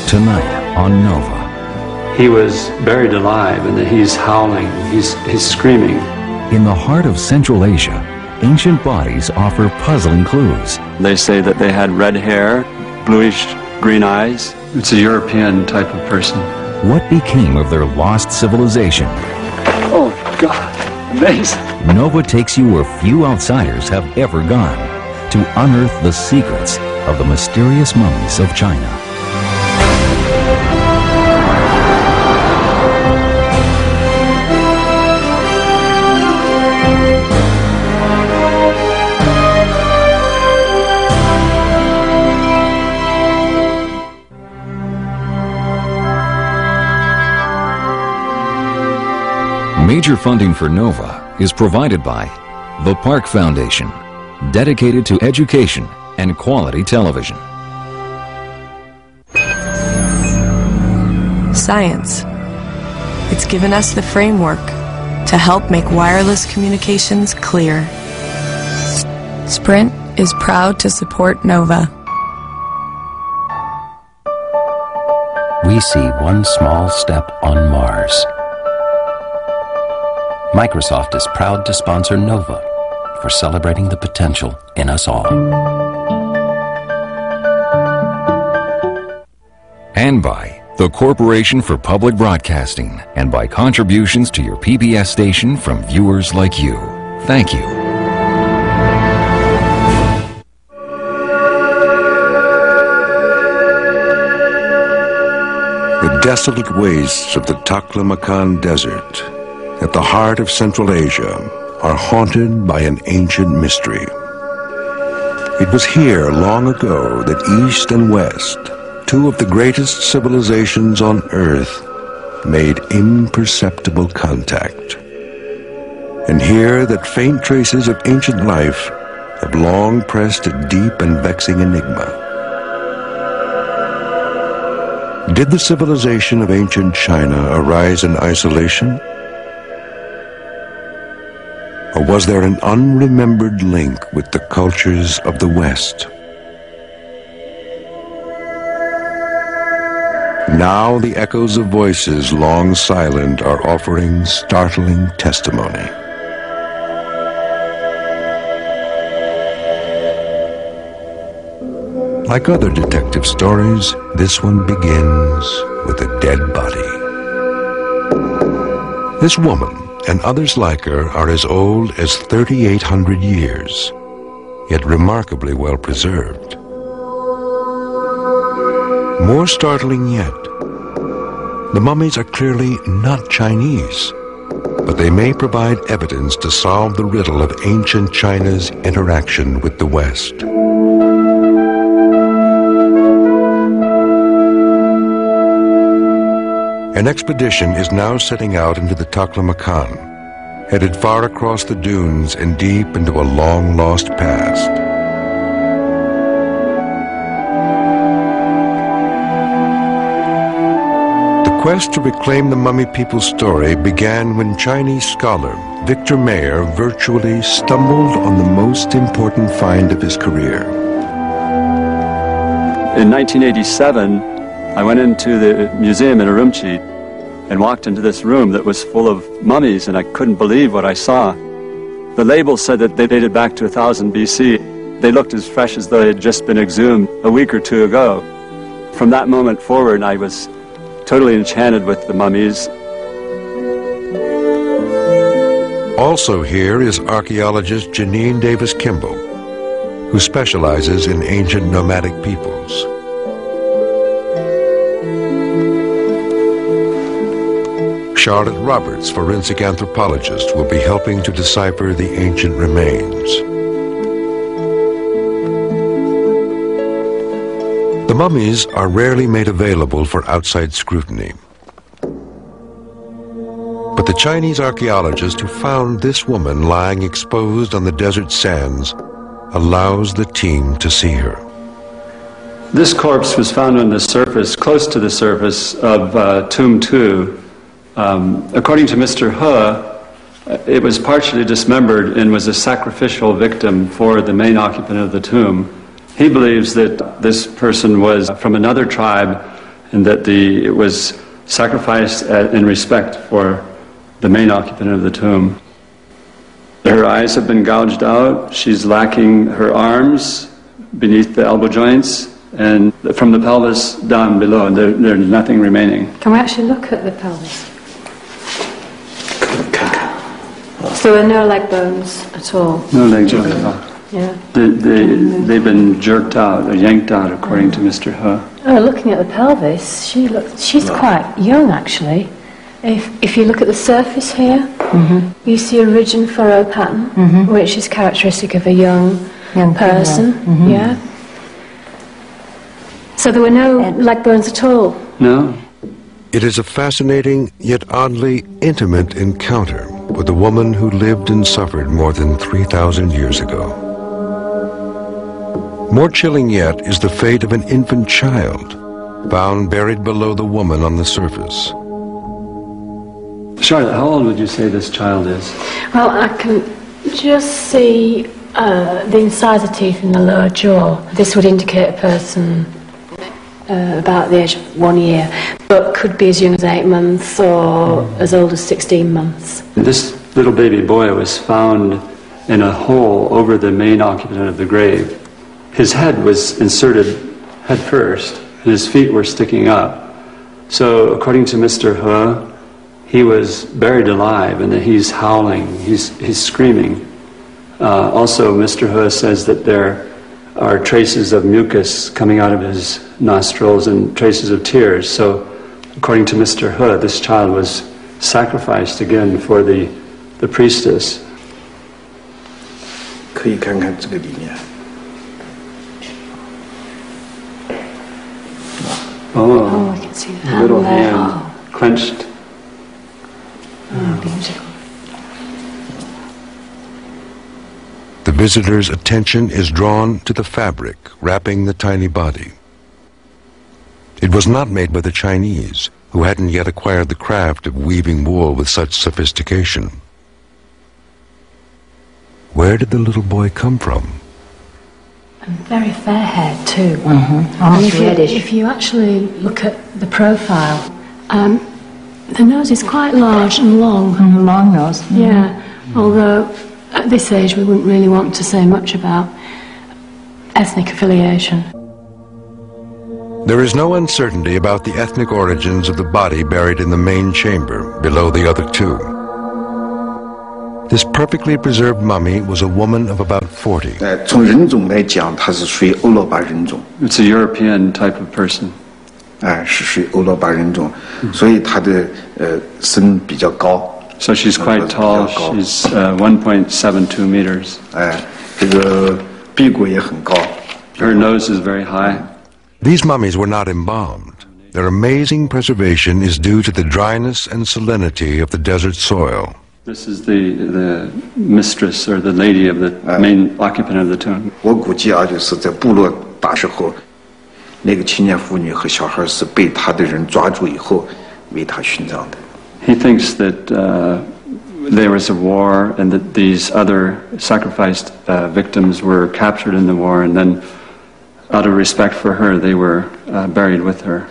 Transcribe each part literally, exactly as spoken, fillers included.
Tonight on Nova. He was buried alive, and he's howling, he's, he's screaming. In the heart of Central Asia, ancient bodies offer puzzling clues. They say that they had red hair, bluish green eyes. It's a European type of person. What became of their lost civilization? Oh, God, amazing. Nova takes you where few outsiders have ever gone to unearth the secrets of the mysterious mummies of China. Major funding for Nova is provided by the Park Foundation, dedicated to education and quality television. Science. It's given us the framework to help make wireless communications clear. Sprint is proud to support Nova. We see one small step on Mars. Microsoft is proud to sponsor Nova for celebrating the potential in us all. And by the Corporation for Public Broadcasting, and by contributions to your P B S station from viewers like you. Thank you. The desolate wastes of the Taklamakan Desert, at the heart of Central Asia, are haunted by an ancient mystery. It was here long ago that East and West, two of the greatest civilizations on Earth, made imperceptible contact. And here that faint traces of ancient life have long pressed a deep and vexing enigma. Did the civilization of ancient China arise in isolation? Or was there an unremembered link with the cultures of the West? Now the echoes of voices long silent are offering startling testimony. Like other detective stories, this one begins with a dead body. This woman and others like her are as old as thirty-eight hundred years, yet remarkably well preserved. More startling yet, the mummies are clearly not Chinese, but they may provide evidence to solve the riddle of ancient China's interaction with the West. An expedition is now setting out into the Taklamakan, headed far across the dunes and deep into a long-lost past. The quest to reclaim the mummy people's story began when Chinese scholar Victor Mayer virtually stumbled on the most important find of his career. In nineteen eighty-seven, I went into the museum in Urumqi and walked into this room that was full of mummies, and I couldn't believe what I saw. The label said that they dated back to one thousand B C. They looked as fresh as though they had just been exhumed a week or two ago. From that moment forward, I was totally enchanted with the mummies. Also here is archaeologist Janine Davis Kimball, who specializes in ancient nomadic peoples. Charlotte Roberts, forensic anthropologist, will be helping to decipher the ancient remains. The mummies are rarely made available for outside scrutiny. But the Chinese archaeologist who found this woman lying exposed on the desert sands allows the team to see her. This corpse was found on the surface, close to the surface of uh, Tomb two. Um, according to Mister He, it was partially dismembered and was a sacrificial victim for the main occupant of the tomb. He believes that this person was from another tribe, and that the it was sacrificed in respect for the main occupant of the tomb. Her eyes have been gouged out. She's lacking her arms beneath the elbow joints, and from the pelvis down below, there, there's nothing remaining. Can we actually look at the pelvis? So there are no leg bones at all? No leg bones at all. Yeah. They, they, they've been jerked out, or yanked out, according to Mister He. Oh, looking at the pelvis, she looks, she's quite young, actually. If, if you look at the surface here, mm-hmm. you see a ridge and furrow pattern, mm-hmm. which is characteristic of a young, young person. Mm-hmm. Yeah. So there were no and leg bones at all? No. It is a fascinating, yet oddly intimate encounter with a woman who lived and suffered more than three thousand years ago. More chilling yet is the fate of an infant child, found buried below the woman on the surface. Charlotte, how old would you say this child is? Well, I can just see uh, the incisor teeth in the lower jaw. This would indicate a person uh, about the age of one year, but could be as young as eight months or mm. as old as sixteen months. This little baby boy was found in a hole over the main occupant of the grave. His head was inserted head first, and his feet were sticking up. So, according to Mister He, he was buried alive, and that he's howling, he's, he's screaming. Uh, also, Mister He says that there are traces of mucus coming out of his nostrils and traces of tears. So, according to Mister He, this child was sacrificed again for the, the priestess. 可以看看这个里面。 Oh, oh, I can see that. Little hand oh. clenched. Oh, beautiful. The visitor's attention is drawn to the fabric wrapping the tiny body. It was not made by the Chinese, who hadn't yet acquired the craft of weaving wool with such sophistication. Where did the little boy come from? And very fair-haired too. Mm-hmm. Almost if, reddish. You, if you actually look at the profile, um, the nose is quite large and long. Mm-hmm. Long nose. Mm-hmm. Yeah, although at this age we wouldn't really want to say much about ethnic affiliation. There is no uncertainty about the ethnic origins of the body buried in the main chamber, below the other two. This perfectly preserved mummy was a woman of about forty. It's a European type of person. So she's quite tall. She's uh, one point seven two meters. Her nose is very high. These mummies were not embalmed. Their amazing preservation is due to the dryness and salinity of the desert soil. This is the the mistress or the lady of the main occupant of the tomb. He thinks that uh, there was a war and that these other sacrificed uh, victims were captured in the war, and then out of respect for her they were uh, buried with her.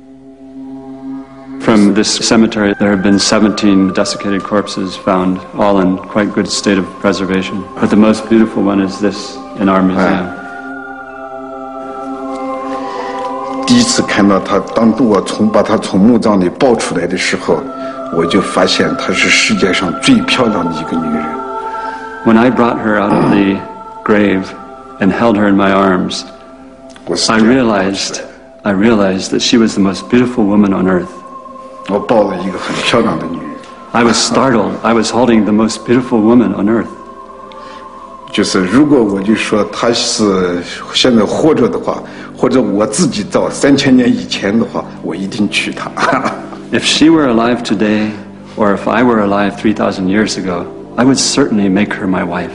From this cemetery, there have been seventeen desiccated corpses found, all in quite good state of preservation. But the most beautiful one is this in our museum. 第一次看到她，当我从把她从墓葬里抱出来的时候，我就发现她是世界上最漂亮的一个女人。 When I brought her out of the grave and held her in my arms, I realized, I realized that she was the most beautiful woman on earth. I was startled. I was holding the most beautiful woman on earth. 就是如果我就说她是现在活着的话，或者我自己早三千年以前的话，我一定娶她。 If she were alive today, or if I were alive three thousand years ago, I would certainly make her my wife.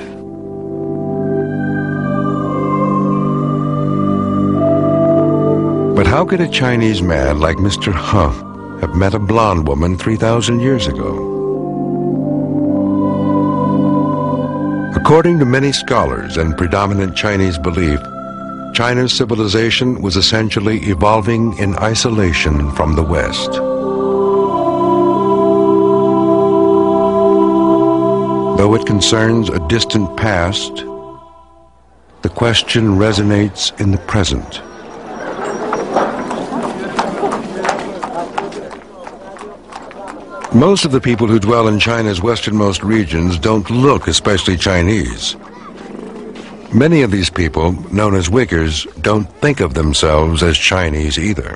But how could a Chinese man like Mister He have met a blonde woman three thousand years ago? According to many scholars and predominant Chinese belief, China's civilization was essentially evolving in isolation from the West. Though it concerns a distant past, the question resonates in the present. Most of the people who dwell in China's westernmost regions don't look especially Chinese. Many of these people, known as Uyghurs, don't think of themselves as Chinese either.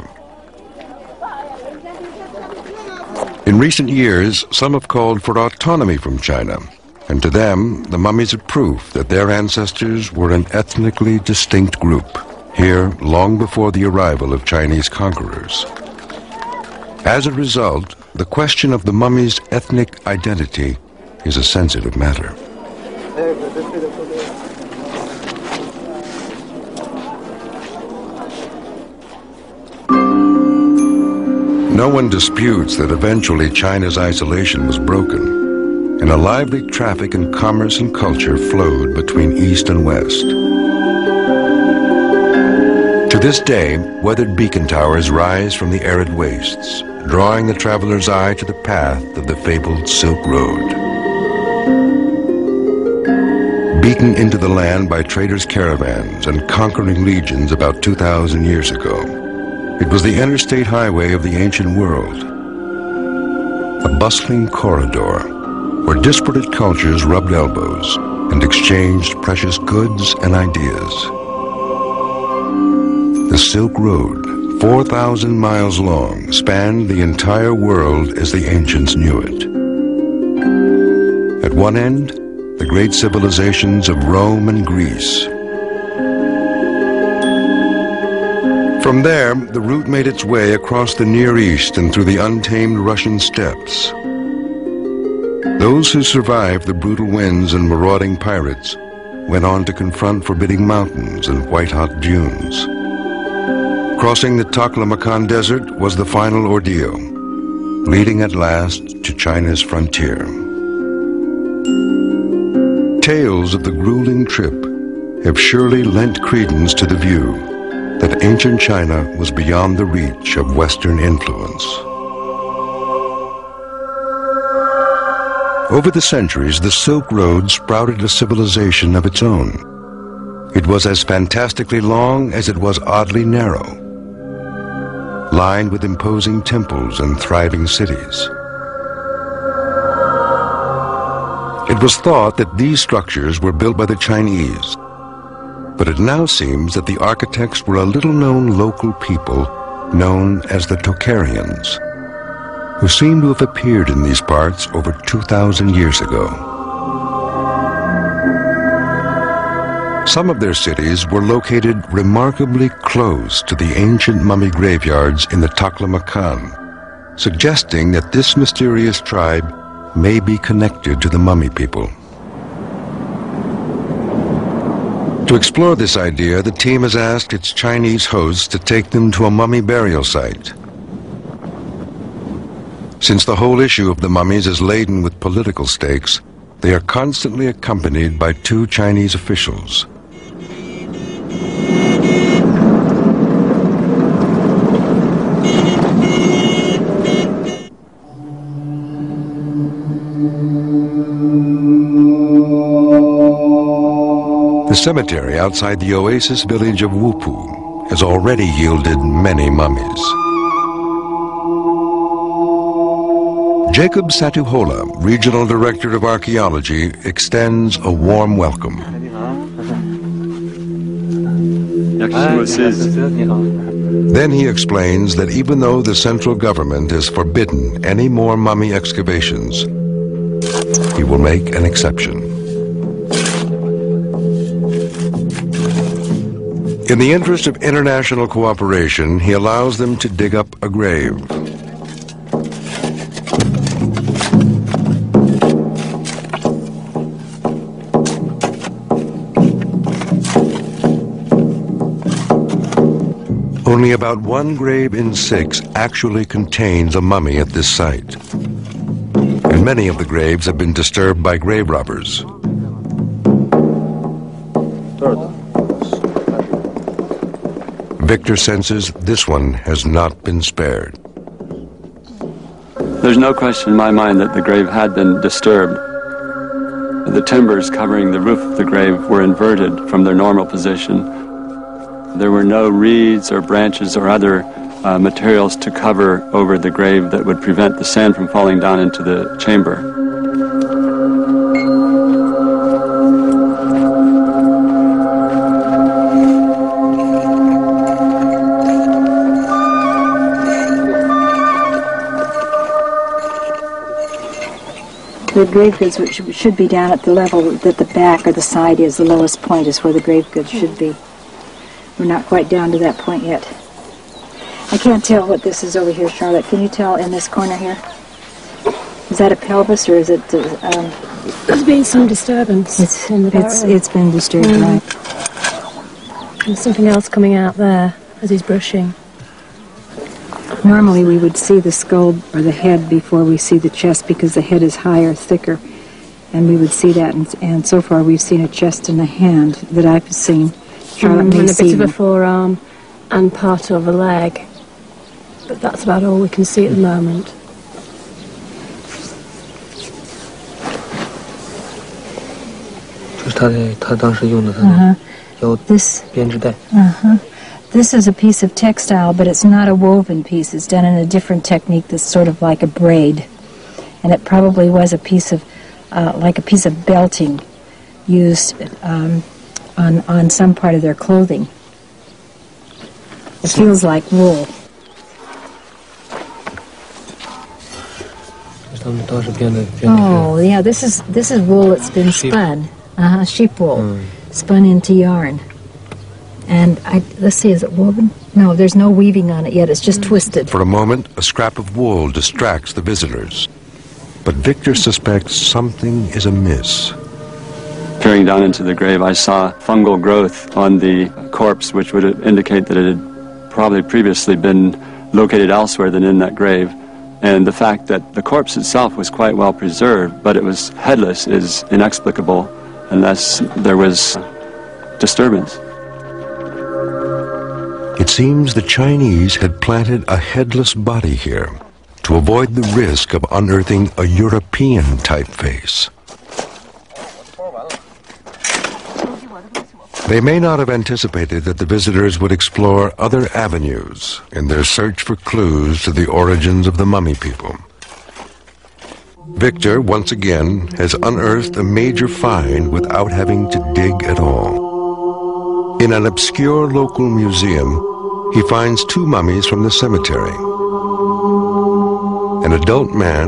In recent years, some have called for autonomy from China, and to them, the mummies are proof that their ancestors were an ethnically distinct group, here long before the arrival of Chinese conquerors. As a result, the question of the mummy's ethnic identity is a sensitive matter. No one disputes that eventually China's isolation was broken, and a lively traffic in commerce and culture flowed between East and West. To this day, weathered beacon towers rise from the arid wastes, drawing the traveler's eye to the path of the fabled Silk Road. Beaten into the land by traders' caravans and conquering legions about two thousand years ago, it was the interstate highway of the ancient world, a bustling corridor where disparate cultures rubbed elbows and exchanged precious goods and ideas. The Silk Road, four thousand miles long, spanned the entire world as the ancients knew it. At one end, the great civilizations of Rome and Greece. From there, the route made its way across the Near East and through the untamed Russian steppes. Those who survived the brutal winds and marauding pirates went on to confront forbidding mountains and white-hot dunes. Crossing the Taklamakan Desert was the final ordeal, leading at last to China's frontier. Tales of the grueling trip have surely lent credence to the view that ancient China was beyond the reach of Western influence. Over the centuries, the Silk Road sprouted a civilization of its own. It was as fantastically long as it was oddly narrow, lined with imposing temples and thriving cities. It was thought that these structures were built by the Chinese, but it now seems that the architects were a little-known local people known as the Tocharians, who seem to have appeared in these parts over two thousand years ago. Some of their cities were located remarkably close to the ancient mummy graveyards in the Taklamakan, suggesting that this mysterious tribe may be connected to the mummy people. To explore this idea, the team has asked its Chinese hosts to take them to a mummy burial site. Since the whole issue of the mummies is laden with political stakes, they are constantly accompanied by two Chinese officials. The cemetery outside the oasis village of Wupu has already yielded many mummies. Jacob Satuhola, Regional Director of Archaeology, extends a warm welcome. Then he explains that even though the central government has forbidden any more mummy excavations, he will make an exception. In the interest of international cooperation, he allows them to dig up a grave. Only about one grave in six actually contains a mummy at this site, and many of the graves have been disturbed by grave robbers. Victor senses this one has not been spared. There's no question in my mind that the grave had been disturbed. The timbers covering the roof of the grave were inverted from their normal position. There were no reeds or branches or other uh, materials to cover over the grave that would prevent the sand from falling down into the chamber. The grave goods should be down at the level that the back or the side is. The lowest point is where the grave goods should be. We're not quite down to that point yet. I can't tell what this is over here, Charlotte. Can you tell in this corner here? Is that a pelvis or is it... Uh, um, There's been some disturbance it's, in the barrel. It's, it's been disturbed, mm. right. There's something else coming out there as he's brushing. Normally we would see the skull or the head before we see the chest because the head is higher, thicker, and we would see that. And, and so far we've seen a chest and a hand that I've seen. Charlotte mm, may and a see bit of them. a forearm and part of a leg. But that's about all we can see at the moment. Uh-huh. This, uh-huh. This is a piece of textile, but it's not a woven piece. It's done in a different technique that's sort of like a braid. And it probably was a piece of, uh, like a piece of belting used um, on, on some part of their clothing. It feels like wool. Oh, yeah, this is, this is wool that's been spun. Uh-huh, sheep wool, mm. spun into yarn. And I, let's see, is it woven? No, there's no weaving on it yet. It's just twisted. For a moment, a scrap of wool distracts the visitors. But Victor suspects something is amiss. Peering down into the grave, I saw fungal growth on the corpse, which would indicate that it had probably previously been located elsewhere than in that grave. And the fact that the corpse itself was quite well preserved, but it was headless, is inexplicable unless there was disturbance. It seems the Chinese had planted a headless body here to avoid the risk of unearthing a European typeface. They may not have anticipated that the visitors would explore other avenues in their search for clues to the origins of the mummy people. Victor, once again, has unearthed a major find without having to dig at all. In an obscure local museum, he finds two mummies from the cemetery. An adult man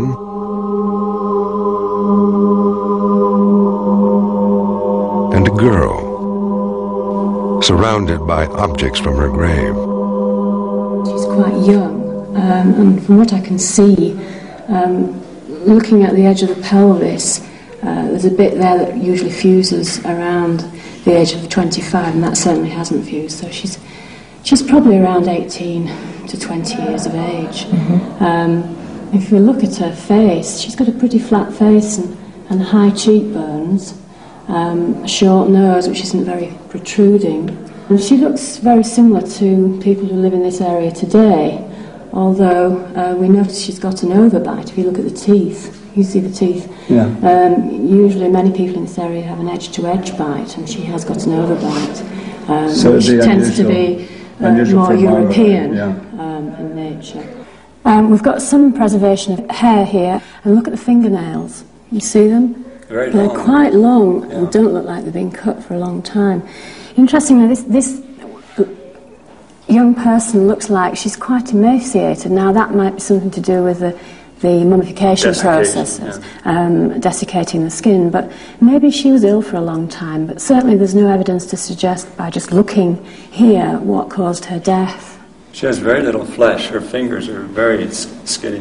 and a girl, surrounded by objects from her grave. She's quite young, um, and from what I can see, um, looking at the edge of the pelvis, uh, there's a bit there that usually fuses around the age of twenty-five, and that certainly hasn't fused. So she's she's probably around eighteen to twenty years of age. Mm-hmm. um, if you look at her face, she's got a pretty flat face and, and high cheekbones, um, a short nose which isn't very protruding. And she looks very similar to people who live in this area today, although uh, we notice she's got an overbite. If you look at the teeth, you see the teeth. Yeah. Um, usually many people in this area have an edge-to-edge bite, and she has got an overbite, um, so which tends unusual, to be uh, more European yeah. um, in nature. Um, we've got some preservation of hair here, and look at the fingernails. You see them? Very They're long. quite long yeah. and don't look like they've been cut for a long time. Interestingly, this, this young person looks like she's quite emaciated. Now, that might be something to do with the, the mummification processes, yeah. um, desiccating the skin, but maybe she was ill for a long time, but certainly there's no evidence to suggest by just looking here what caused her death. She has very little flesh. Her fingers are very skinny.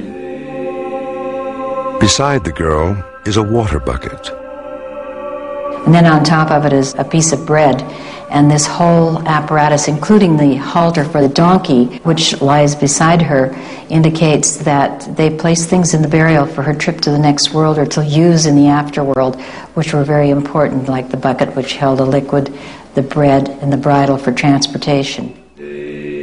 Beside the girl is a water bucket. And then on top of it is a piece of bread. And this whole apparatus, including the halter for the donkey, which lies beside her, indicates that they placed things in the burial for her trip to the next world or to use in the afterworld, which were very important, like the bucket which held a liquid, the bread, and the bridle for transportation.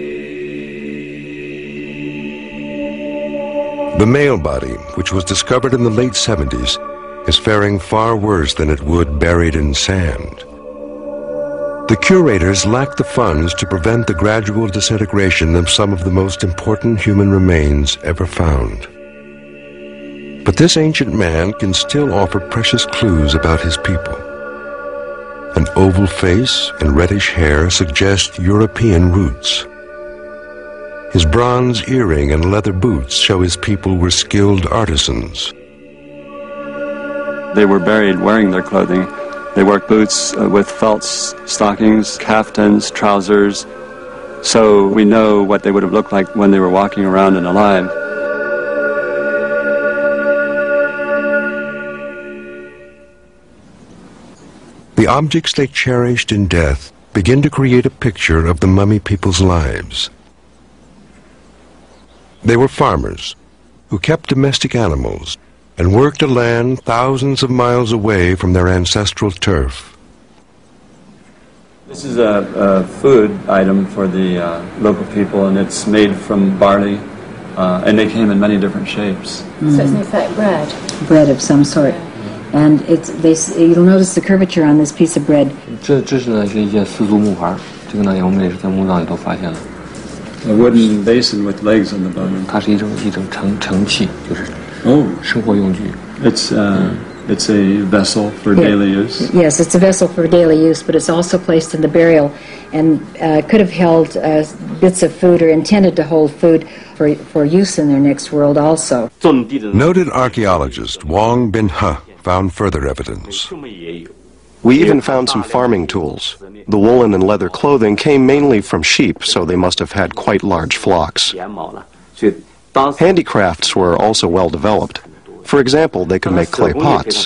The male body, which was discovered in the late seventies, is faring far worse than it would buried in sand. The curators lacked the funds to prevent the gradual disintegration of some of the most important human remains ever found. But this ancient man can still offer precious clues about his people. An oval face and reddish hair suggest European roots. His bronze earring and leather boots show his people were skilled artisans. They were buried wearing their clothing. They wore boots uh, with felt stockings, kaftans, trousers, so we know what they would have looked like when they were walking around and alive. The objects they cherished in death begin to create a picture of the mummy people's lives. They were farmers who kept domestic animals and worked a land thousands of miles away from their ancestral turf. This is a, a food item for the uh, local people, and it's made from barley, uh, and they came in many different shapes. Mm. So it's in effect bread? Bread of some sort. And it's, they, you'll notice the curvature on this piece of bread. 这这是呢是一件丝竹木盘，这个呢我们也是在墓葬里头发现的。 A wooden basin with legs on the bottom. 它是一种一种盛盛器，就是生活用具。 It's uh, it's a vessel for daily use. Yes, it's a vessel for daily use, but it's also placed in the burial, and uh, could have held uh, bits of food or intended to hold food for for use in their next world also. Noted archaeologist Wang Bin-he found further evidence. We even found some farming tools. The woolen and leather clothing came mainly from sheep, so they must have had quite large flocks. Handicrafts were also well developed. For example, they could make clay pots.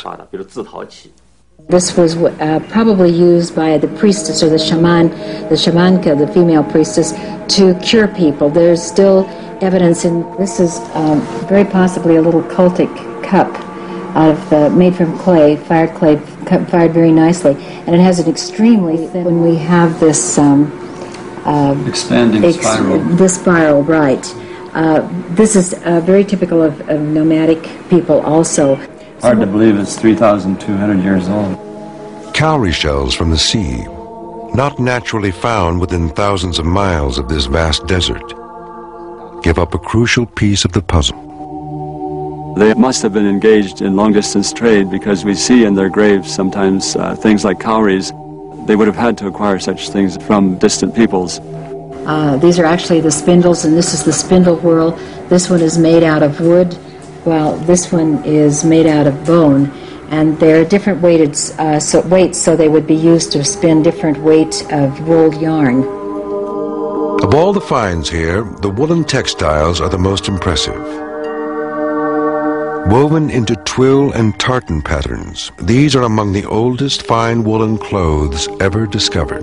This was uh, probably used by the priestess or the shaman, the shamanka, the female priestess, to cure people. There's still evidence in, this is um, very possibly a little cultic cup out of uh, made from clay, fired clay, fired very nicely, and it has an extremely thin. When we have this um, uh, expanding ex spiral, this spiral, right? Uh, this is uh, very typical of, of nomadic people, also. Hard to believe it's three thousand two hundred years old. Cowrie shells from the sea, not naturally found within thousands of miles of this vast desert, give up a crucial piece of the puzzle. They must have been engaged in long-distance trade, because we see in their graves sometimes uh, things like cowries. They would have had to acquire such things from distant peoples. Uh, these are actually the spindles, and this is the spindle whorl. This one is made out of wood, while this one is made out of bone. And they're different weighted uh, so weights, so they would be used to spin different weight of wool yarn. Of all the finds here, the woolen textiles are the most impressive. Woven into twill and tartan patterns, these are among the oldest fine woolen clothes ever discovered.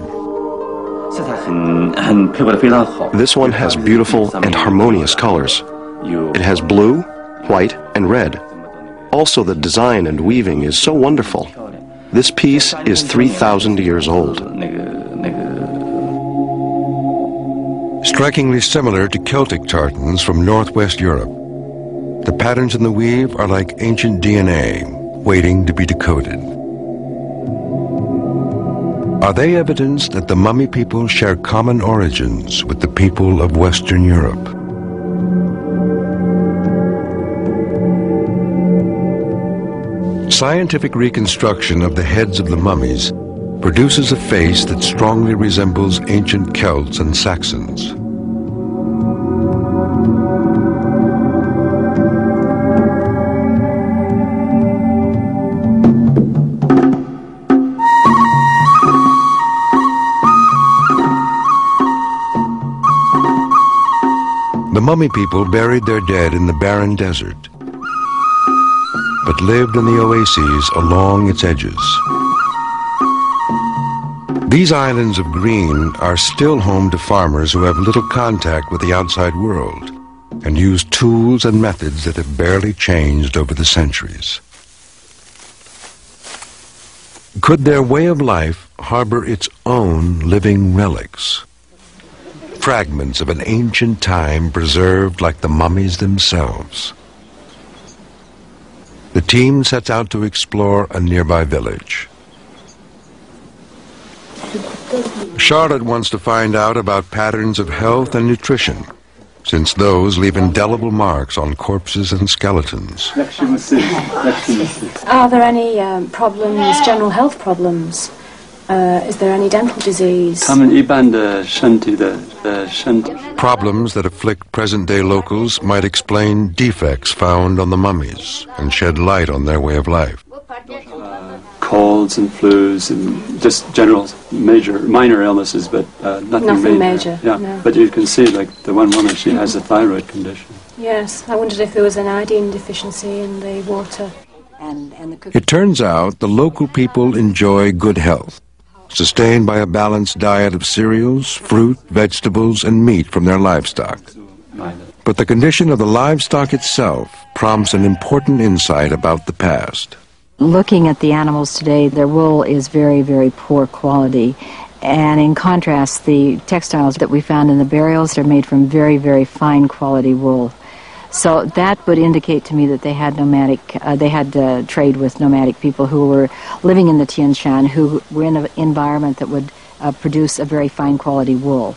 This one has beautiful and harmonious colors. It has blue, white, and red. Also, the design and weaving is so wonderful. This piece is three thousand years old. Strikingly similar to Celtic tartans from northwest Europe, the patterns in the weave are like ancient D N A, waiting to be decoded. Are they evidence that the mummy people share common origins with the people of Western Europe? Scientific reconstruction of the heads of the mummies produces a face that strongly resembles ancient Celts and Saxons. The mummy people buried their dead in the barren desert, but lived in the oases along its edges. These islands of green are still home to farmers who have little contact with the outside world and use tools and methods that have barely changed over the centuries. Could their way of life harbor its own living relics? Fragments of an ancient time preserved like the mummies themselves. The team sets out to explore a nearby village. Charlotte wants to find out about patterns of health and nutrition, since those leave indelible marks on corpses and skeletons. Are there any um, problems, general health problems? Uh, is there any dental disease? Problems that afflict present-day locals might explain defects found on the mummies and shed light on their way of life. Colds and flus and just general major, minor illnesses, but uh, nothing, nothing major. major. Yeah, no. But you can see, like the one woman, she has a thyroid condition. Yes, I wondered if there was an iodine deficiency in the water. And, and the It turns out the local people enjoy good health, sustained by a balanced diet of cereals, fruit, vegetables, and meat from their livestock. But the condition of the livestock itself prompts an important insight about the past. Looking at the animals today, their wool is very, very poor quality. And in contrast, the textiles that we found in the burials are made from very, very fine quality wool. So that would indicate to me that they had nomadic, uh, they had uh, trade with nomadic people who were living in the Tian Shan, who were in an environment that would uh, produce a very fine quality wool.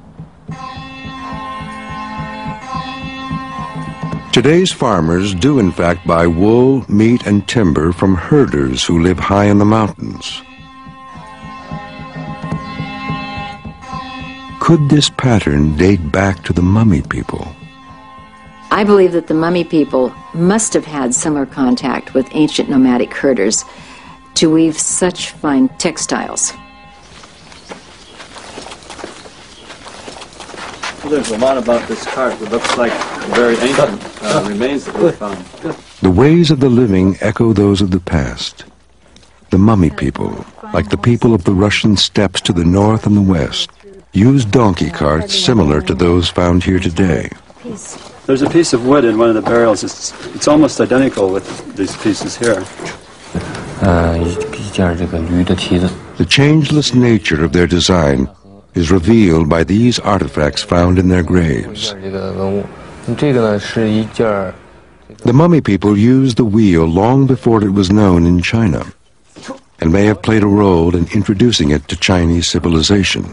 Today's farmers do in fact buy wool, meat, and timber from herders who live high in the mountains. Could this pattern date back to the mummy people? I believe that the mummy people must have had similar contact with ancient nomadic herders to weave such fine textiles. Well, there's a lot about this cart that looks like very ancient uh, remains that we found. The ways of the living echo those of the past. The mummy people, like the people of the Russian steppes to the north and the west, used donkey carts similar to those found here today. There's a piece of wood in one of the burials. It's, it's almost identical with these pieces here. The changeless nature of their design is revealed by these artifacts found in their graves. The mummy people used the wheel long before it was known in China, and may have played a role in introducing it to Chinese civilization.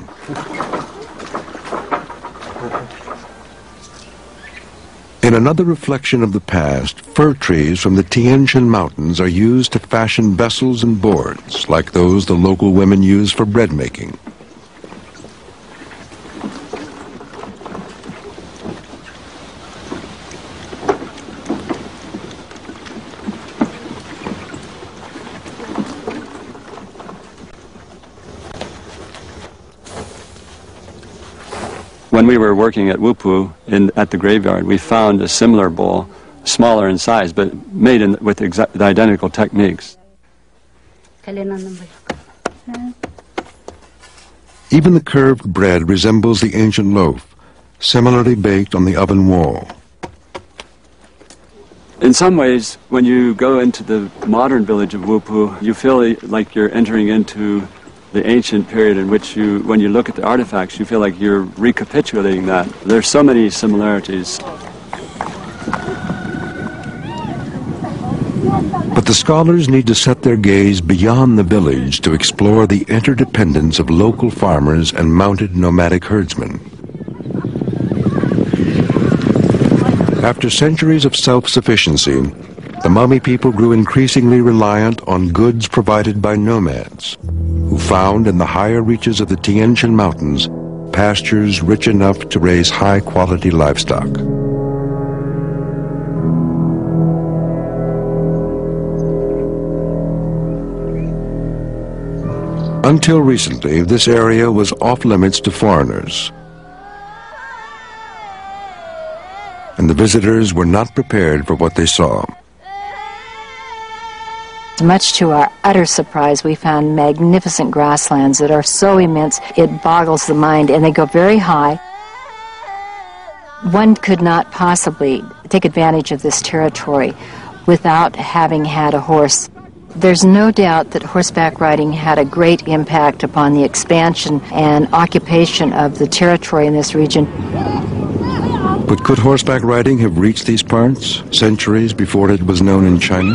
In another reflection of the past, fir trees from the Tian Shan Mountains are used to fashion vessels and boards, like those the local women use for bread making. When we were working at Wupu in, at the graveyard, we found a similar bowl, smaller in size, but made in, with exa the identical techniques. Even the curved bread resembles the ancient loaf, similarly baked on the oven wall. In some ways, when you go into the modern village of Wupu, you feel like you're entering into the ancient period in which you, when you look at the artifacts, you feel like you're recapitulating that. There's so many similarities. But the scholars need to set their gaze beyond the village to explore the interdependence of local farmers and mounted nomadic herdsmen. After centuries of self-sufficiency, the mummy people grew increasingly reliant on goods provided by nomads, who found in the higher reaches of the Tian Shan Mountains pastures rich enough to raise high-quality livestock. Until recently, this area was off-limits to foreigners, and the visitors were not prepared for what they saw. Much to our utter surprise, we found magnificent grasslands that are so immense it boggles the mind, and they go very high. One could not possibly take advantage of this territory without having had a horse. There's no doubt that horseback riding had a great impact upon the expansion and occupation of the territory in this region. But could horseback riding have reached these parts centuries before it was known in China?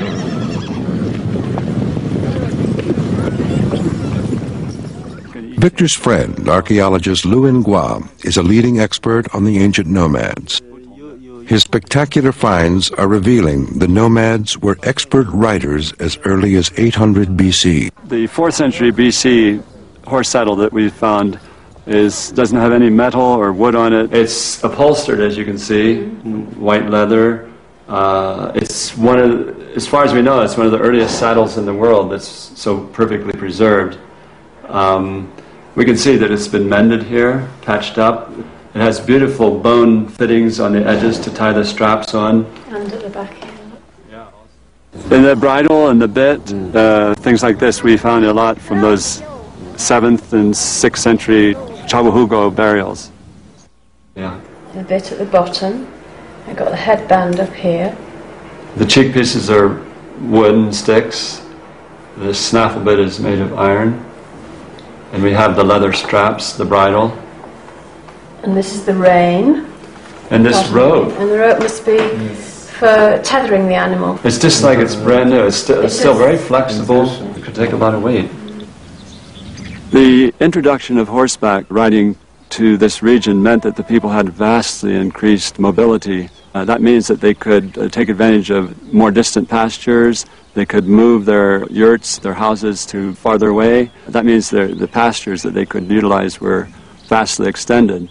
Victor's friend, archaeologist Luan Gua, is a leading expert on the ancient nomads. His spectacular finds are revealing the nomads were expert riders as early as eight hundred B C. The fourth century B C horse saddle that we found is doesn't have any metal or wood on it. It's upholstered, as you can see, white leather. Uh, it's one of, as far as we know, it's one of the earliest saddles in the world that's so perfectly preserved. Um, we can see that it's been mended here, patched up. It has beautiful bone fittings on the edges to tie the straps on. And at the back here. In the bridle and the bit, uh, things like this, we found a lot from those seventh and sixth century Chawahugo burials. Yeah. The bit at the bottom. I've got the headband up here. The cheek pieces are wooden sticks. The snaffle bit is made of iron. And we have the leather straps, the bridle. And this is the rein. And this bottom. rope. And the rope must be for tethering the animal. It's just like it's brand new. It's, st it's still very flexible. It could take a lot of weight. The introduction of horseback riding to this region meant that the people had vastly increased mobility. Uh, that means that they could uh, take advantage of more distant pastures. They could move their yurts, their houses to farther away. That means their, the pastures that they could utilize were vastly extended.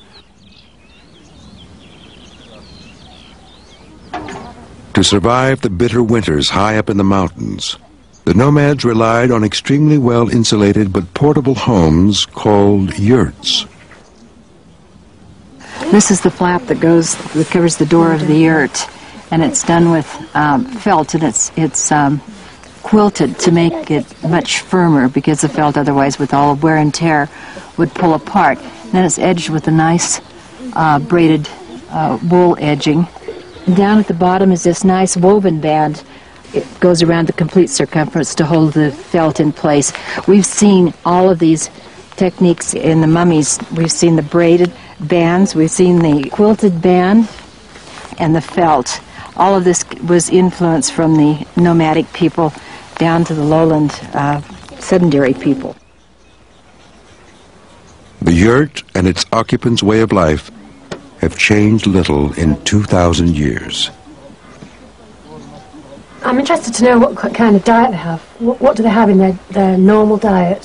To survive the bitter winters high up in the mountains, the nomads relied on extremely well-insulated but portable homes called yurts. This is the flap that goes, that covers the door of the yurt, and it's done with um, felt, and it's it's um, quilted to make it much firmer, because the felt otherwise, with all of wear and tear, would pull apart. And then it's edged with a nice uh, braided uh, wool edging. And down at the bottom is this nice woven band. It goes around the complete circumference to hold the felt in place. We've seen all of these techniques in the mummies. We've seen the braided bands, we've seen the quilted band, and the felt. All of this was influenced from the nomadic people down to the lowland uh, sedentary people. The yurt and its occupants' way of life have changed little in two thousand years. I'm interested to know what kind of diet they have. What, what do they have in their, their normal diet?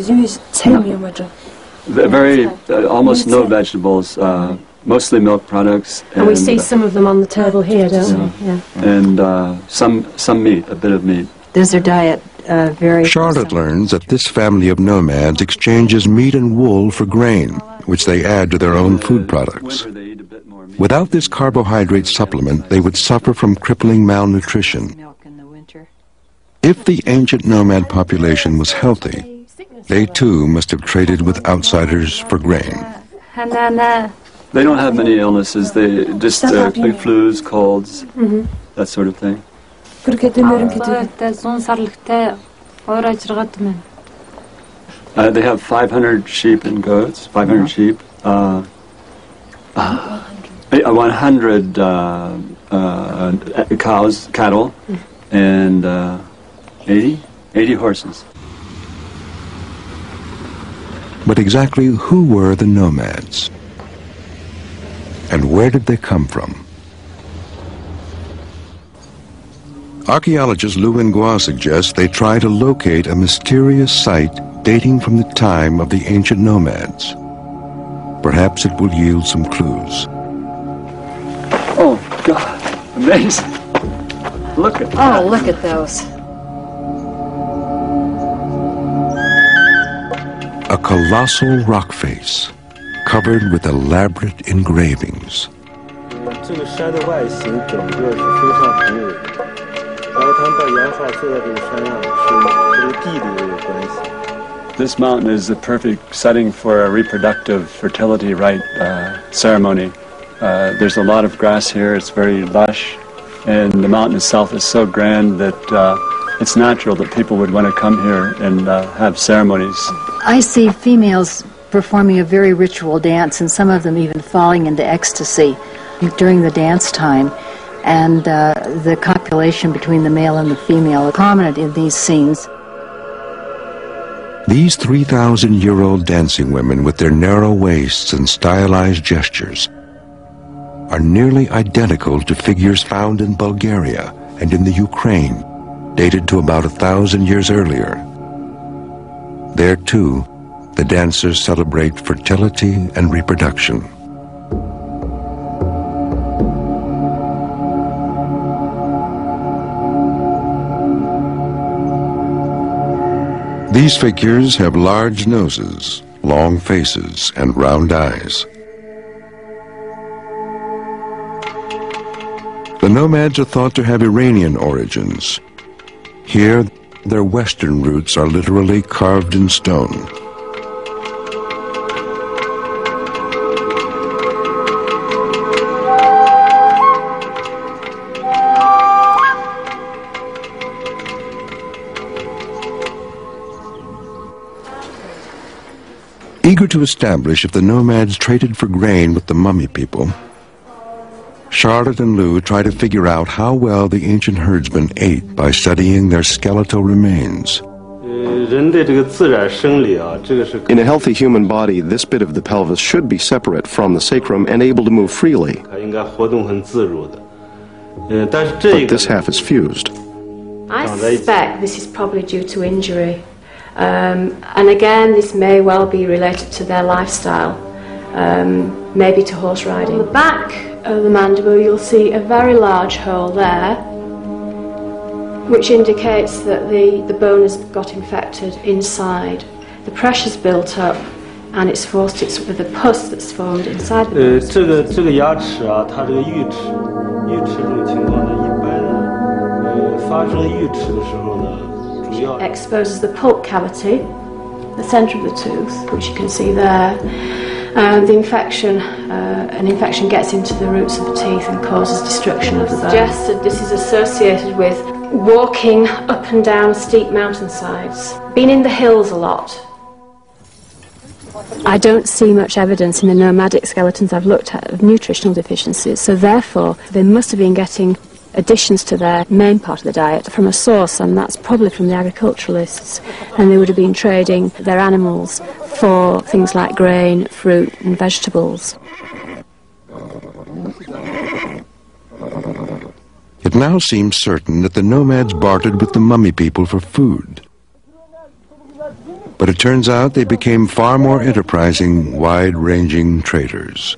Very, uh, almost no vegetables, uh, mostly milk products. And, and we see some of them on the table here, don't yeah. we? Yeah. And uh, some, some meat, a bit of meat. Does their diet uh, vary? Charlotte learns that this family of nomads exchanges meat and wool for grain, which they add to their own food products. Without this carbohydrate supplement, they would suffer from crippling malnutrition. If the ancient nomad population was healthy, they too must have traded with outsiders for grain. They don't have many illnesses. They just uh, like flus, colds, mm-hmm. that sort of thing. Uh, they have five hundred sheep and goats, five hundred sheep, uh, uh, one hundred uh, uh, cows, cattle, and uh, eighty, eighty horses. But exactly who were the nomads? And where did they come from? Archaeologist Luan Gua suggests they try to locate a mysterious site dating from the time of the ancient nomads. Perhaps it will yield some clues. Oh, God. Amazing. Look at that. Oh, look at those. A colossal rock face, covered with elaborate engravings. This mountain is the perfect setting for a reproductive fertility rite uh, ceremony. Uh, there's a lot of grass here, it's very lush, and the mountain itself is so grand that uh, it's natural that people would want to come here and uh, have ceremonies. I see females performing a very ritual dance, and some of them even falling into ecstasy during the dance time. And uh, the copulation between the male and the female are prominent in these scenes. These three thousand year old dancing women with their narrow waists and stylized gestures are nearly identical to figures found in Bulgaria and in the Ukraine, dated to about a thousand years earlier. There too, the dancers celebrate fertility and reproduction. These figures have large noses, long faces, and round eyes. The nomads are thought to have Iranian origins. Here, their Western roots are literally carved in stone. Eager to establish if the nomads traded for grain with the mummy people, Charlotte and Lou try to figure out how well the ancient herdsmen ate by studying their skeletal remains. In a healthy human body, this bit of the pelvis should be separate from the sacrum and able to move freely. But this half is fused. I suspect this is probably due to injury. Um, and again, this may well be related to their lifestyle, um, maybe to horse riding. On the back of the mandible, you'll see a very large hole there, which indicates that the, the bone has got infected inside. The pressure's built up, and it's forced its with the pus that's formed inside the bone. 这个这个牙齿啊，它这个龋齿，龋齿这种情况呢，一般呃发生龋齿的时候呢。 Exposes the pulp cavity, the centre of the tooth, which you can see there. And the infection, uh, an infection gets into the roots of the teeth and causes destruction of the bone. Suggested this is associated with walking up and down steep mountainsides, being in the hills a lot. I don't see much evidence in the nomadic skeletons I've looked at of nutritional deficiencies, so therefore they must have been getting additions to their main part of the diet from a source, and that's probably from the agriculturalists, and they would have been trading their animals for things like grain, fruit and vegetables. It now seems certain that the nomads bartered with the mummy people for food. But it turns out they became far more enterprising, wide-ranging traders.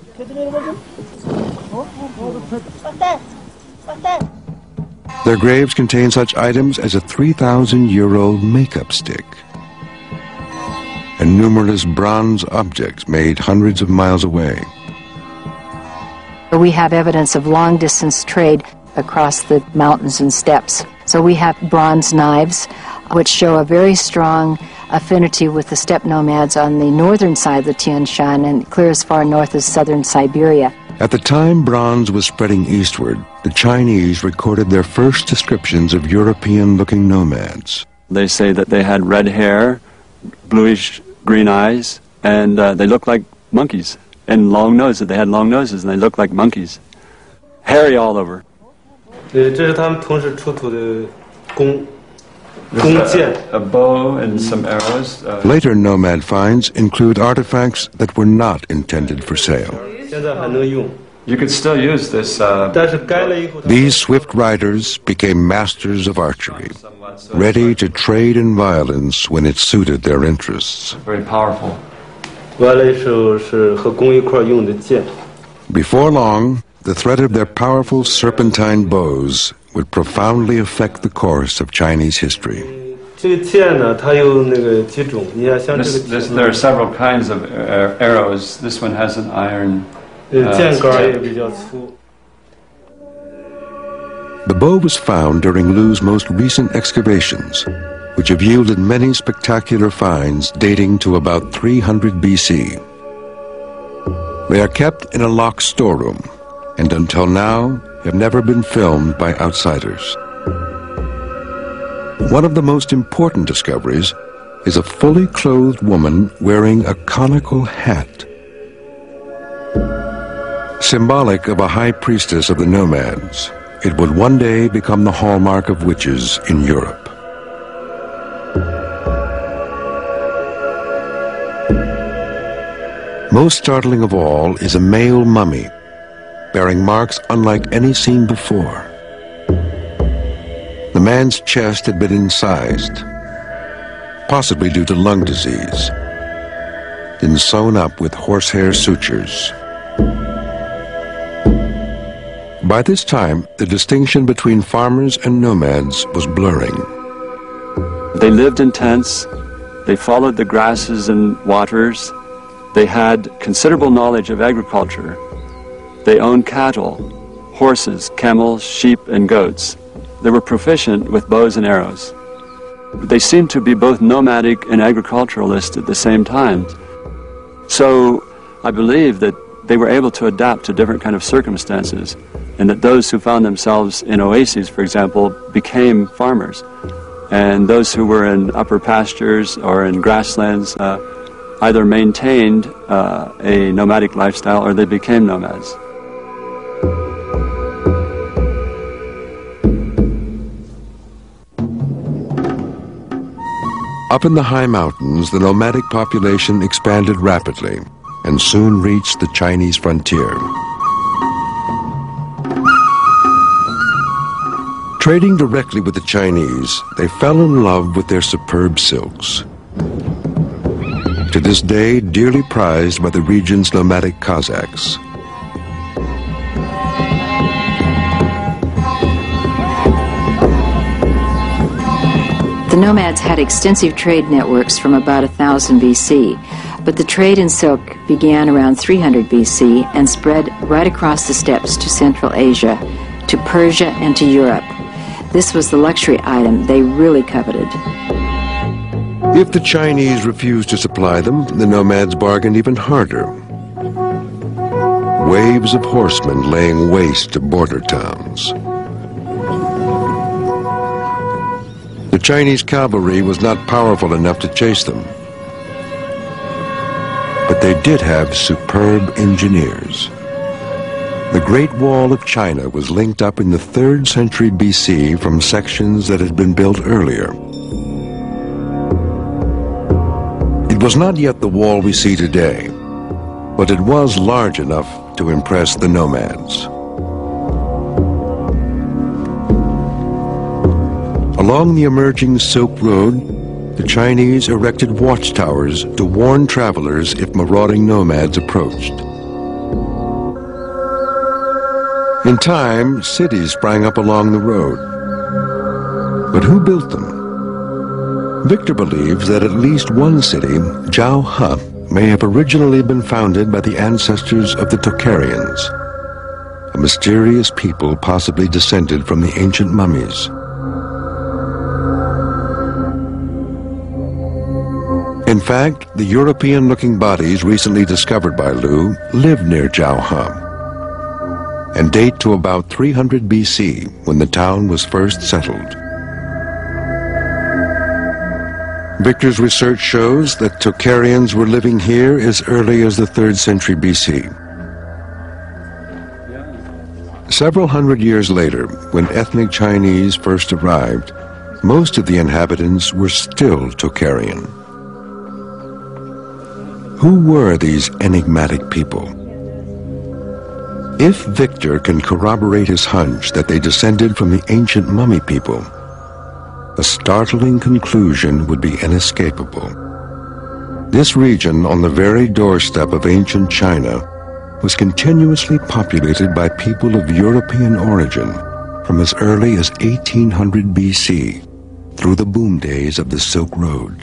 Their graves contain such items as a three thousand year old makeup stick and numerous bronze objects made hundreds of miles away. We have evidence of long-distance trade across the mountains and steppes. So we have bronze knives, which show a very strong affinity with the steppe nomads on the northern side of the Tian Shan and clear as far north as southern Siberia. At the time bronze was spreading eastward, the Chinese recorded their first descriptions of European-looking nomads. They say that they had red hair, bluish green eyes, and uh, they looked like monkeys, and long noses. They had long noses, and they looked like monkeys. Hairy all over. There's a, a bow and some arrows. Uh, Later nomad finds include artifacts that were not intended for sale. You could still use this. Uh, These swift riders became masters of archery, ready to trade in violence when it suited their interests. Very powerful. Before long, the threat of their powerful serpentine bows would profoundly affect the course of Chinese history. This, this, there are several kinds of uh, arrows. This one has an iron. Uh, the bow was found during Lu's most recent excavations, which have yielded many spectacular finds dating to about three hundred B C. They are kept in a locked storeroom, and until now have never been filmed by outsiders. One of the most important discoveries is a fully clothed woman wearing a conical hat, symbolic of a high priestess of the nomads. It would one day become the hallmark of witches in Europe. Most startling of all is a male mummy, bearing marks unlike any seen before. The man's chest had been incised, possibly due to lung disease, then sewn up with horsehair sutures. By this time, the distinction between farmers and nomads was blurring. They lived in tents, they followed the grasses and waters, they had considerable knowledge of agriculture, they owned cattle, horses, camels, sheep, and goats. They were proficient with bows and arrows. They seemed to be both nomadic and agriculturalist at the same time. So I believe that they were able to adapt to different kind of circumstances, and that those who found themselves in oases, for example, became farmers. And those who were in upper pastures or in grasslands uh, either maintained uh, a nomadic lifestyle or they became nomads. Up in the high mountains, the nomadic population expanded rapidly and soon reached the Chinese frontier. Trading directly with the Chinese, they fell in love with their superb silks. To this day, dearly prized by the region's nomadic Cossacks. The nomads had extensive trade networks from about one thousand B C, but the trade in silk began around three hundred B C and spread right across the steppes to Central Asia, to Persia, and to Europe. This was the luxury item they really coveted. If the Chinese refused to supply them, the nomads bargained even harder. Waves of horsemen laying waste to border towns. The Chinese cavalry was not powerful enough to chase them. But they did have superb engineers. The Great Wall of China was linked up in the third century B C from sections that had been built earlier. It was not yet the wall we see today, but it was large enough to impress the nomads. Along the emerging Silk Road, the Chinese erected watchtowers to warn travelers if marauding nomads approached. In time, cities sprang up along the road. But who built them? Victor believes that at least one city, Zhao He, may have originally been founded by the ancestors of the Tocharians, a mysterious people possibly descended from the ancient mummies. In fact, the European-looking bodies recently discovered by Liu live near Zhao He and date to about three hundred B C, when the town was first settled. Victor's research shows that Tocharians were living here as early as the third century B C. Several hundred years later, when ethnic Chinese first arrived, most of the inhabitants were still Tocharian. Who were these enigmatic people? If Victor can corroborate his hunch that they descended from the ancient mummy people, a startling conclusion would be inescapable. This region on the very doorstep of ancient China was continuously populated by people of European origin from as early as eighteen hundred B C through the boom days of the Silk Road.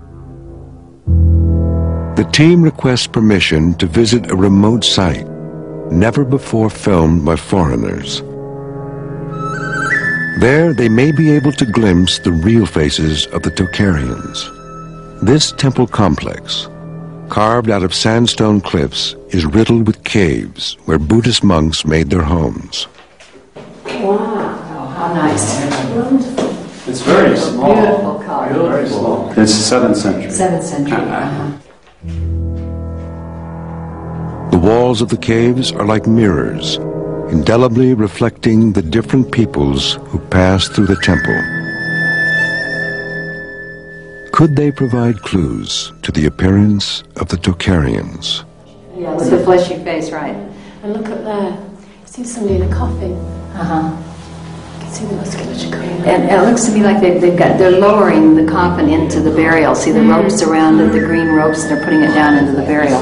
The team requests permission to visit a remote site never before filmed by foreigners. There, they may be able to glimpse the real faces of the Tocharians. This temple complex, carved out of sandstone cliffs, is riddled with caves where Buddhist monks made their homes. Wow, how nice. It's very small. Beautiful color. Very small. It's seventh century. seventh century. Uh-huh. The walls of the caves are like mirrors, indelibly reflecting the different peoples who passed through the temple. Could they provide clues to the appearance of the Tocharians? Yeah, with the fleshy face, right? And look up there. You see somebody in a coffin. Uh-huh. You can see the musculature coming out. And it looks to me like they've, they've got, they're lowering the coffin into the burial. See the mm-hmm. ropes around it, the green ropes, and they're putting it down into the burial.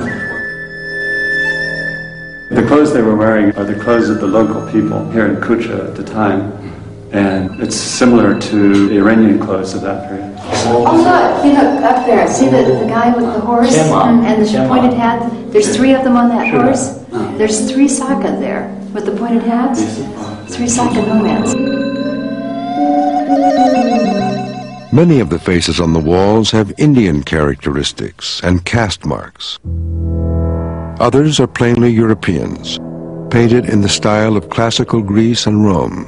The clothes they were wearing are the clothes of the local people here in Kucha at the time, and it's similar to the Iranian clothes of that period. Oh look, you look up there. See the, the guy with the horse and the pointed hat? There's three of them on that horse. There's three Saka there with the pointed hats. Three Saka nomads. Many of the faces on the walls have Indian characteristics and caste marks. Others are plainly Europeans, painted in the style of classical Greece and Rome.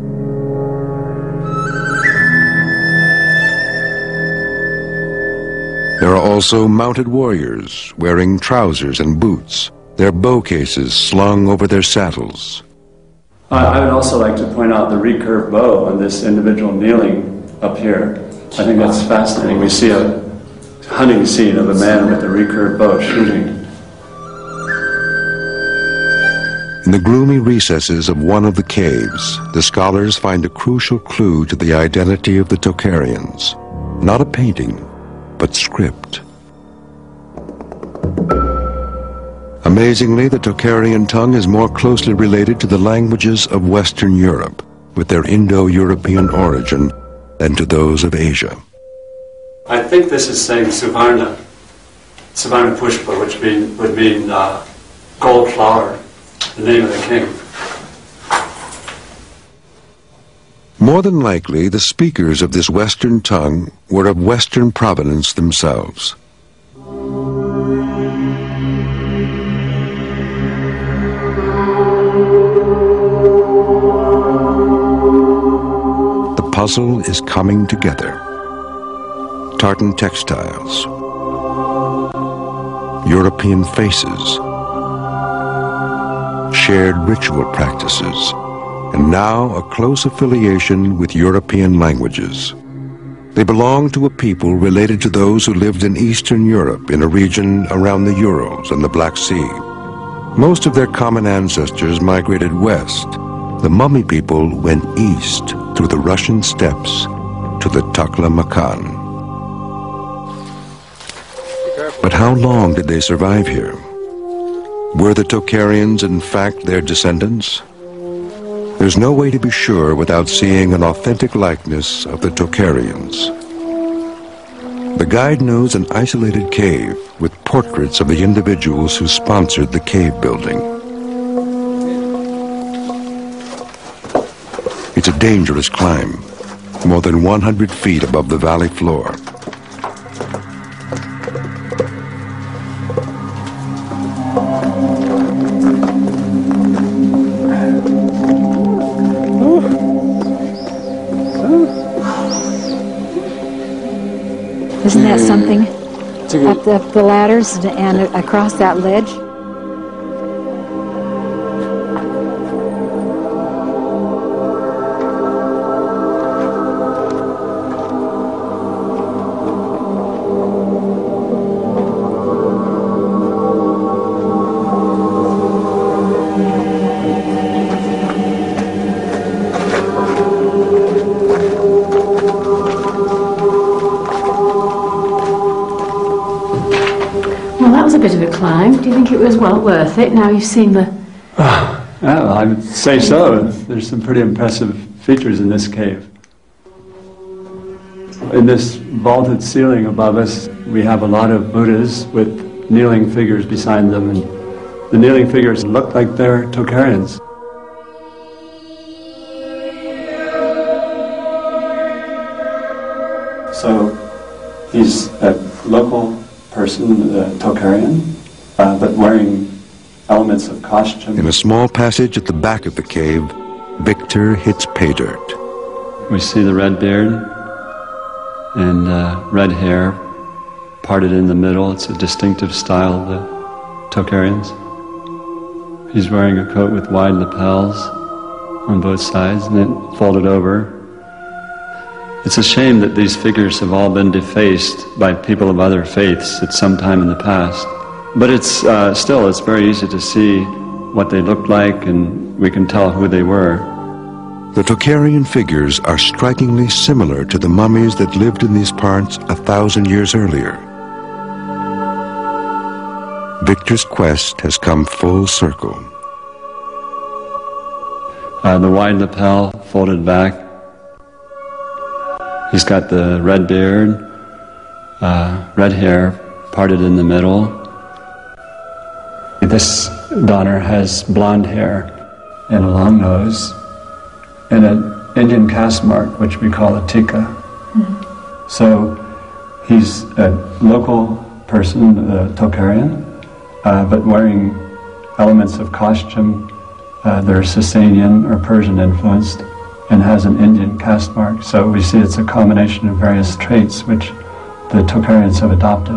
There are also mounted warriors wearing trousers and boots, their bow cases slung over their saddles. I would also like to point out the recurved bow on this individual kneeling up here. I think that's fascinating. We see a hunting scene of a man with a recurved bow shooting. In the gloomy recesses of one of the caves, the scholars find a crucial clue to the identity of the Tocharians. Not a painting, but script. Amazingly, the Tocharian tongue is more closely related to the languages of Western Europe, with their Indo-European origin, than to those of Asia. I think this is saying Suvarna, Suvarna Pushpa, which mean, would mean uh, gold flower, the name of the king. More than likely, the speakers of this Western tongue were of Western provenance themselves. The puzzle is coming together. Tartan textiles, European faces, shared ritual practices, and now a close affiliation with European languages. They belong to a people related to those who lived in Eastern Europe in a region around the Urals and the Black Sea. Most of their common ancestors migrated west. The mummy people went east through the Russian steppes to the Taklamakan. But how long did they survive here? Were the Tocharians in fact their descendants? There's no way to be sure without seeing an authentic likeness of the Tocharians. The guide knows an isolated cave with portraits of the individuals who sponsored the cave building. It's a dangerous climb, more than one hundred feet above the valley floor. Isn't that something? Up the, up the ladders and across that ledge? Do you think it was well worth it? Now you've seen the... Oh, well, I would say so. There's some pretty impressive features in this cave. In this vaulted ceiling above us, we have a lot of Buddhas with kneeling figures beside them, and the kneeling figures look like they're Tocharians. So he's a local person, a Tocharian, Uh, but wearing elements of costume. In a small passage at the back of the cave, Victor hits pay dirt. We see the red beard and uh, red hair parted in the middle. It's a distinctive style of the Tocharians. He's wearing a coat with wide lapels on both sides and then folded over. It's a shame that these figures have all been defaced by people of other faiths at some time in the past. But it's uh, still, it's very easy to see what they looked like, and we can tell who they were. The Tocharian figures are strikingly similar to the mummies that lived in these parts a thousand years earlier. Victor's quest has come full circle. Uh, the wide lapel folded back. He's got the red beard, uh, red hair parted in the middle. This Donner has blonde hair and a long nose and an Indian caste mark, which we call a tika. Mm-hmm. So he's a local person, a Tocharian, uh, but wearing elements of costume. Uh, they're Sasanian or Persian influenced, and has an Indian caste mark. So we see it's a combination of various traits which the Tocharians have adopted.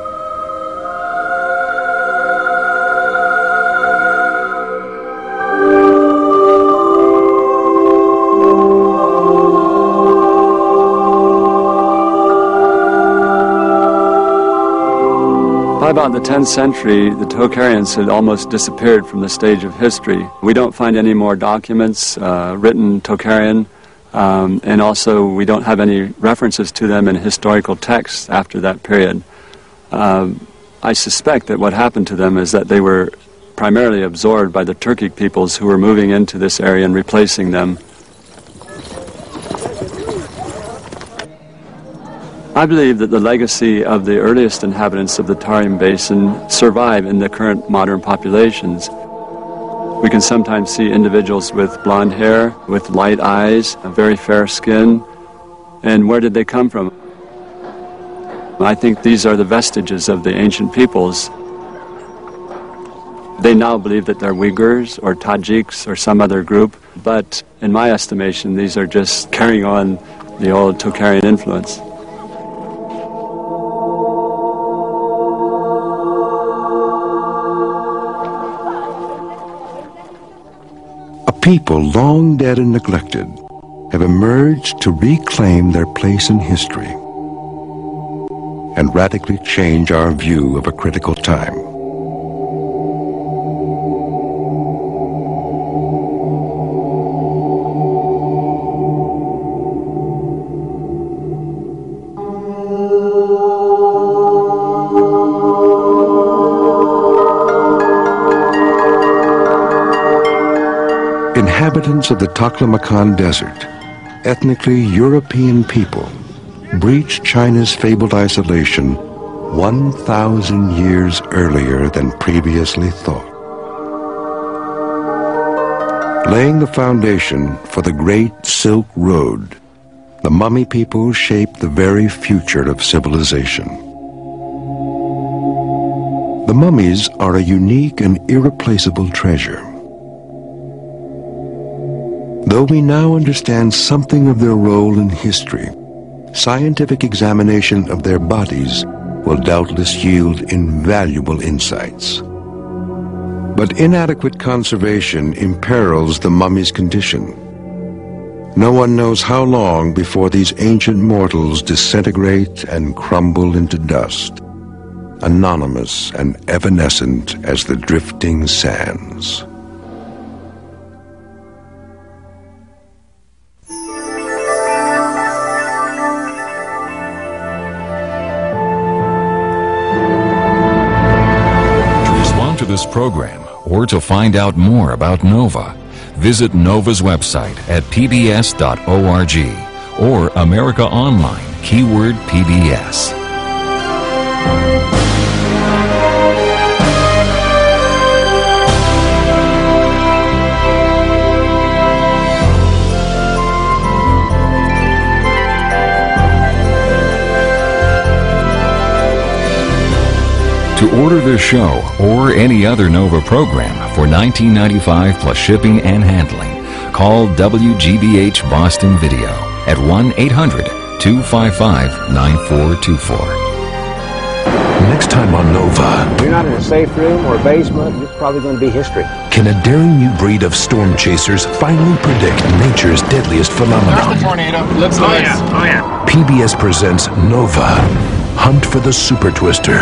By about the tenth century, the Tocharians had almost disappeared from the stage of history. We don't find any more documents uh, written Tocharian, um, and also we don't have any references to them in historical texts after that period. Um, I suspect that what happened to them is that they were primarily absorbed by the Turkic peoples who were moving into this area and replacing them. I believe that the legacy of the earliest inhabitants of the Tarim Basin survive in the current modern populations. We can sometimes see individuals with blonde hair, with light eyes, a very fair skin. And where did they come from? I think these are the vestiges of the ancient peoples. They now believe that they're Uyghurs or Tajiks or some other group, but in my estimation, these are just carrying on the old Tocharian influence. People long dead and neglected have emerged to reclaim their place in history and radically change our view of a critical time. Inhabitants of the Taklamakan Desert, ethnically European people, breached China's fabled isolation one thousand years earlier than previously thought. Laying the foundation for the Great Silk Road, the mummy people shaped the very future of civilization. The mummies are a unique and irreplaceable treasure. Though we now understand something of their role in history, scientific examination of their bodies will doubtless yield invaluable insights. But inadequate conservation imperils the mummy's condition. No one knows how long before these ancient mortals disintegrate and crumble into dust, anonymous and evanescent as the drifting sands. This program or to find out more about NOVA, visit NOVA's website at p b s dot org or America Online, keyword P B S. To order this show or any other NOVA program for nineteen ninety-five dollars plus shipping and handling, call W G B H Boston Video at one eight hundred, two five five, nine four two four. Next time on Nova. You're not in a safe room or basement, it's probably going to be history. Can a daring new breed of storm chasers finally predict nature's deadliest phenomenon? There's the tornado. Let's oh, yeah. Oh, yeah. P B S presents Nova, Hunt for the Super Twister.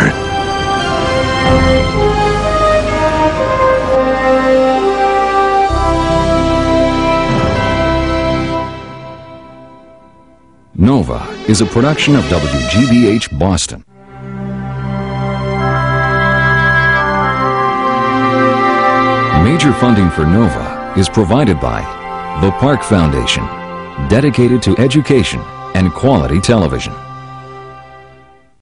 Nova is a production of W G B H Boston. Major funding for Nova is provided by the Park Foundation, dedicated to education and quality television.